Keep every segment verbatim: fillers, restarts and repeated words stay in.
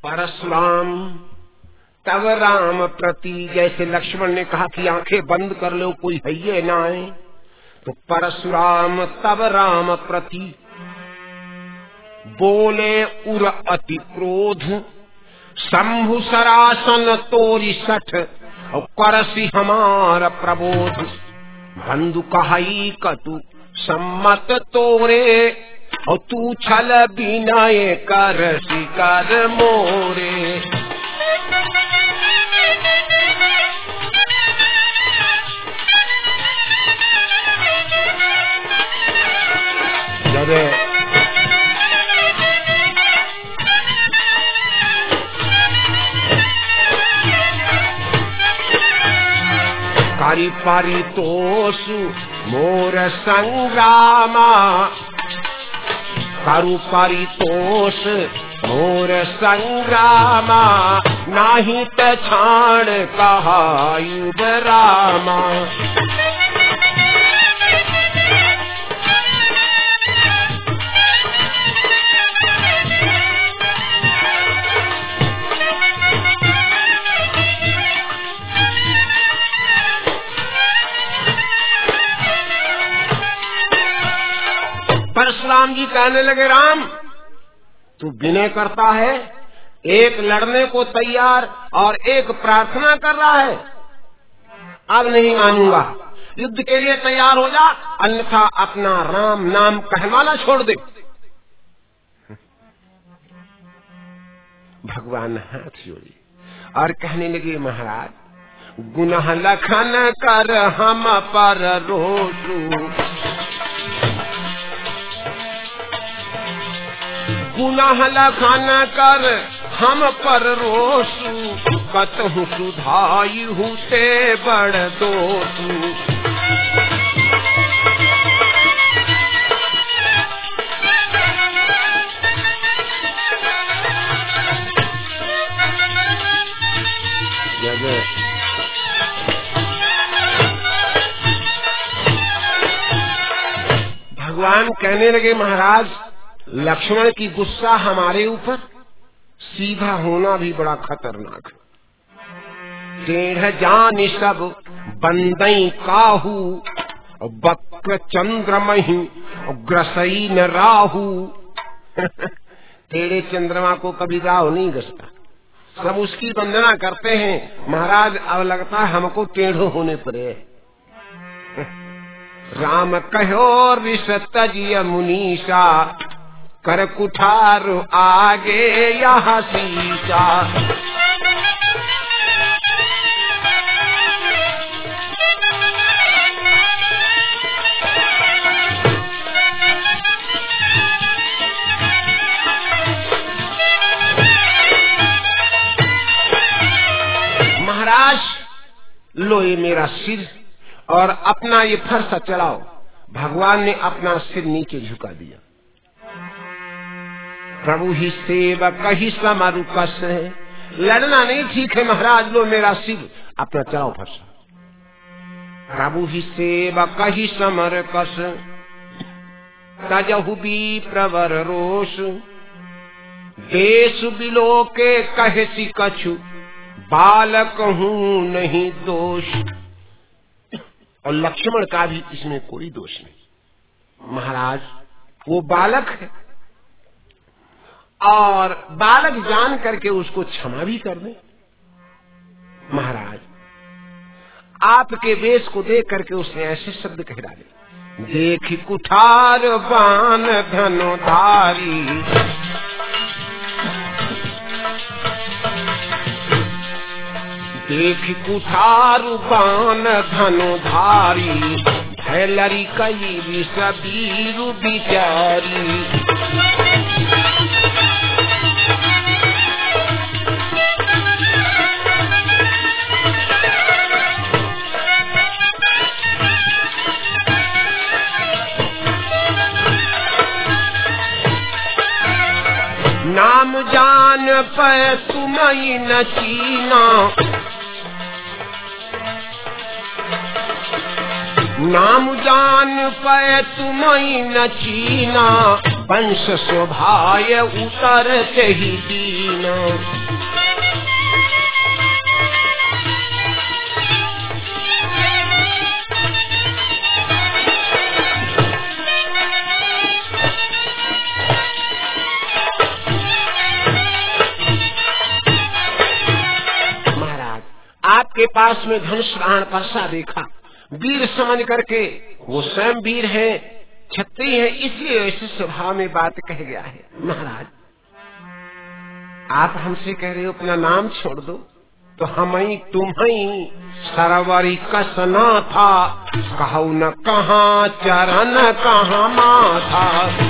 परशुराम तब राम प्रति, जैसे लक्ष्मण ने कहा कि आंखें बंद कर लो कोई है ये ना आए, तो परशुराम तब राम प्रति बोले उर अति क्रोध, शंभु सरासन तोरी सठ और करसी हमार प्रबोध, बंधु कहाई कतु सम्मत तोरे और तू छल बिनाए करसी कर मोरे। जब कारी पारी तोसु मोर संग्रामा, कारू पारी तोष मोर संग्रामा, नाही त छाण कहायुब रामा। परशुराम जी कहने लगे, राम तू विनय करता है, एक लड़ने को तैयार और एक प्रार्थना कर रहा है, अब नहीं मानूंगा, युद्ध के लिए तैयार हो जा, अन्यथा अपना राम नाम कहवाना छोड़ दे। भगवान हाथ जोड़ी और कहने लगे, महाराज गुनाह लखन कर हम पर रोषु, गुनाह लखन कर हम पर रोषु, कतहु सुधाई हुते बड़ दोषु। भगवान कहने लगे, महाराज लक्ष्मण की गुस्सा हमारे ऊपर, सीधा होना भी बड़ा खतरनाक है। टेढ़ जान सब बंदई काहू, वक्र चंद्रमहि ग्रसई न राहू। टेढ़े चंद्रमा को कभी राहु नहीं गसता, सब उसकी वंदना करते हैं। महाराज अब लगता है हमको टेढ़ो होने पड़े। राम कहो ऋष तजिय मुनीषा, कर कुठार आगे यहाँ सीसा। महाराज लो ये मेरा सिर और अपना ये फरसा चलाओ। भगवान ने अपना सिर नीचे झुका दिया। प्रभु ही सेवक ही समरु कस है, लड़ना नहीं ठीक है महाराज, लो मेरा सिर अपना चलाओ फरसा। प्रभु ही सेवक ही समर कस, तजहु भी प्रवर रोष। देश बिलो के कहसी कछु, बालक हूँ नहीं दोष। और लक्ष्मण का भी इसमें कोई दोष नहीं। महाराज वो बालक है और बालक जान करके उसको क्षमा भी कर दे। महाराज आपके वेश को देख करके उसने ऐसे शब्द कह डाले, देख कुठार बाण धनुधारी। देख कुठार बाण धनुधारी, भैलरी कई विष वीरु बिचारी। नाम जान पे तुम्हें न चीना, नाम जान पे तुम्हें न चीना। वंश स्वभाव उतर ही दीना। आपके पास में धनुष बाण परसा देखा, वीर समझ करके वो स्वयं वीर है, क्षत्रिय है, इसलिए ऐसे स्वभाव में बात कह गया है। महाराज आप हमसे कह रहे हो अपना नाम छोड़ दो, तो हम ही तुम ही सरवरी कसना था, कहू न कहाँ चरण कहाँ माथा।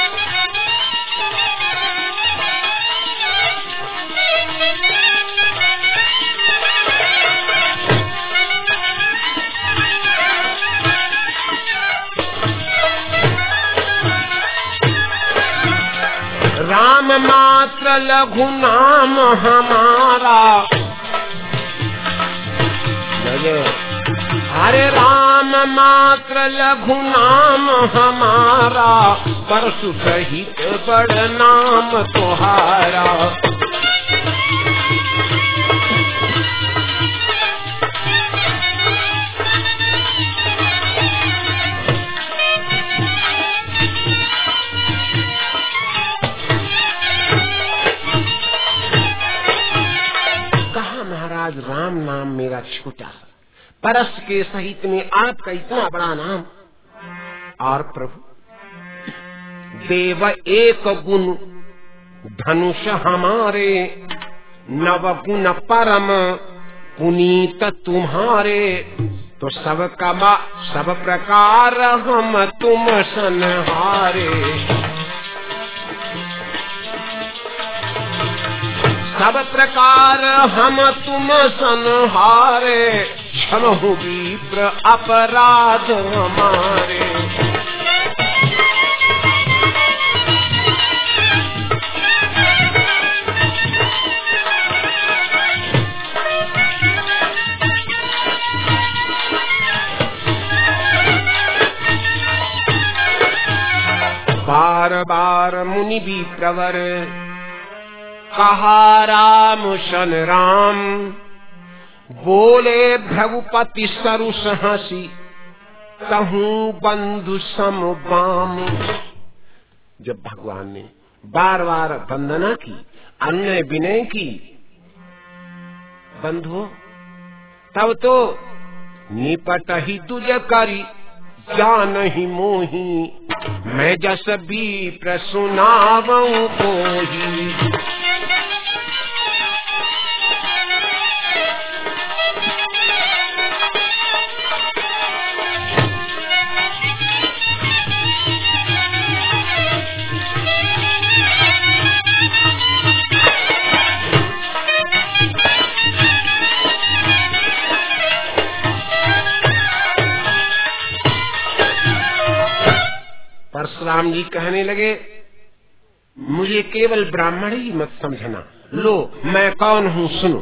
राम मात्र लघु नाम हमारा, हरे राम मात्र लघु नाम हमारा, परशु सहित बड़ नाम तुम्हारा। राम नाम मेरा छोटा, परस के सहित में आपका इतना बड़ा नाम। और प्रभु देव एक गुण धनुष हमारे, नव गुण परम पुनीत तुम्हारे, तो सब कबा सब प्रकार हम तुम संहारे। सब प्रकार हम तुम संहारे, क्षमहु विप्र अपराध हमारे। बार बार मुनि भी प्रवर, कहा राम शन राम, बोले भृगुपति सरुष हंसी, कहूँ बंधु सम बाम। जब भगवान ने बार बार वंदना की, अन्य विनय की, बंधु तब तो निपट ही तुझ करी, जान ही मोही, मैं जस भी प्रसुनावं कोही। परशुराम जी कहने लगे, मुझे केवल ब्राह्मण ही मत समझना, लो मैं कौन हूँ सुनो।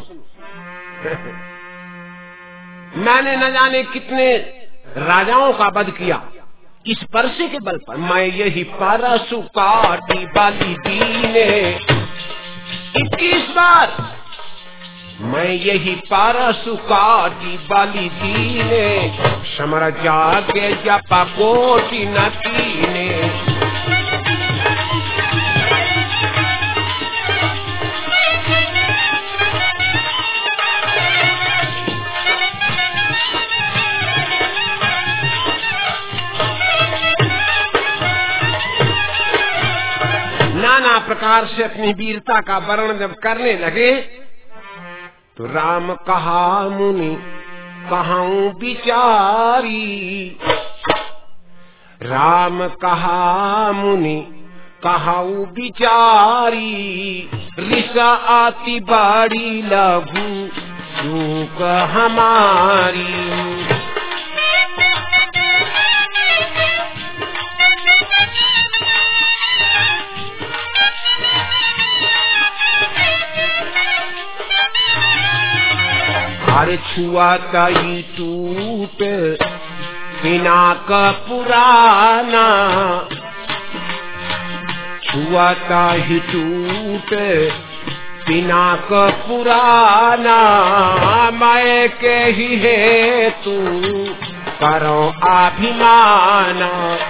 मैंने न जाने कितने राजाओं का वध किया इस परसे के बल पर। मैं यही परशु काटी बाली दीने, इक्कीस बार मैं यही परशु काटी बाली दीने, समर जागे जपा कोटि न कीने। नाना प्रकार से अपनी वीरता का वर्णन जब करने लगे, तो राम कहा मुनि कहाऊं बिचारी, राम कहा मुनि कहाऊं बिचारी, रिसा आती बड़ी लघु चूक हमारी। अरे छुआता ही टूट पिनाक पुराना, छुआता ही टूट पिनाक पुराना मैं के ही है तू करो अभिमाना।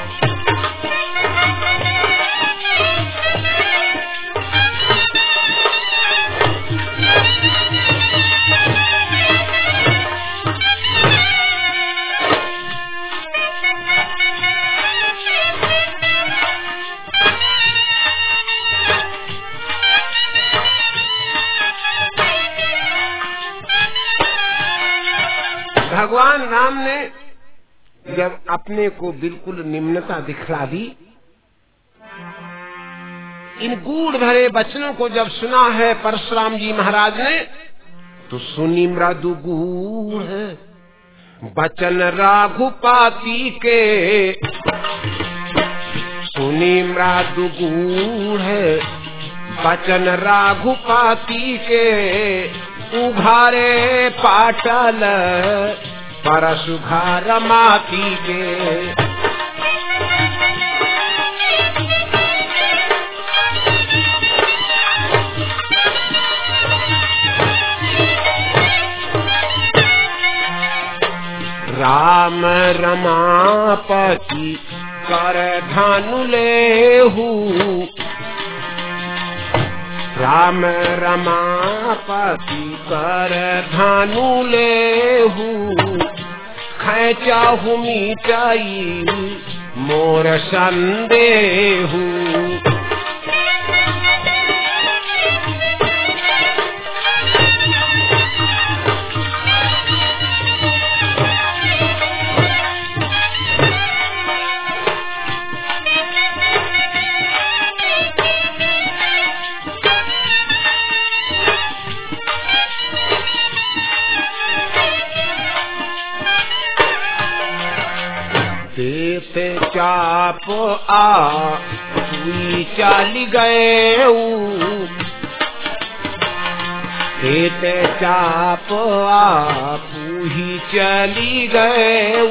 भगवान राम ने जब अपने को बिल्कुल निम्नता दिखला दी, इन गूढ़ भरे वचनों को जब सुना है परशुराम जी महाराज ने, तो सुनी मृदु गूढ़ वचन राघुपाति के, सुनी मृदु गूढ़ वचन राघुपाति के, उघारे पाटल परशुघार माती के। राम रमापति कर धानु लेहू, राम रमापति कर धानु लेहू, खैचाहू मिटाई मोर संदेहू। देते चाप आ हुई चाली गए, देते चाप आ ही चली गए,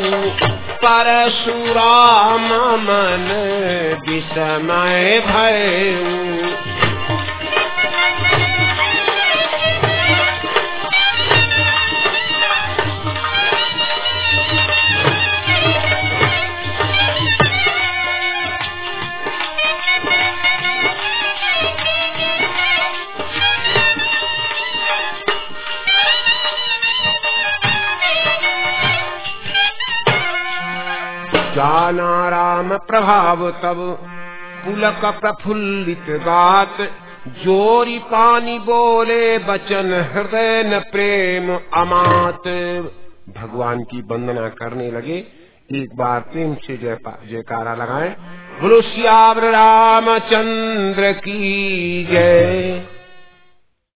परशुराम मन विस्मय भयऊ। जाना राम प्रभाव तब पुलक प्रफुल्लित गात, जोरी पानी बोले बचन हृदय न प्रेम अमात। भगवान की वंदना करने लगे। एक बार प्रेम से जय जयकारा लगाएं। बोलो सियावर रामचंद्र की जय।